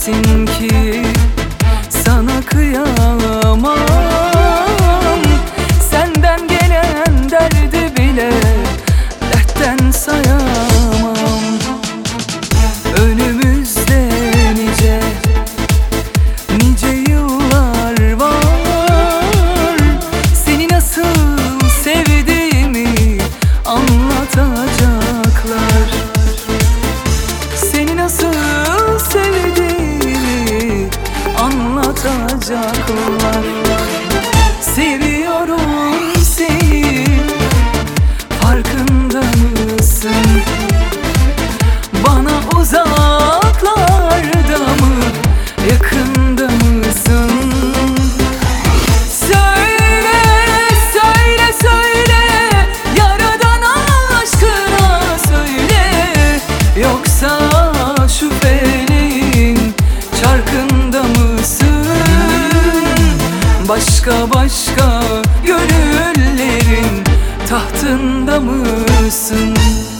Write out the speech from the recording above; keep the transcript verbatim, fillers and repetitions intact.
bilirsin ki sana kıyamam. Senden gelen derdi bile dertten sayamam. Önümüzde nice nice yıllar var. Seni nasıl sevdiğimi anlatacaklar. Seni nasıl sevdiğimi anlatacaklar. Seviyorum seni, farkında mısın? Bana uzaklarda mı, yakında mısın? Söyle, söyle, söyle, yaradan aşkına söyle. Yoksa şu feleğin çarkında mısın? Başka başka gönüllerin tahtında mısın?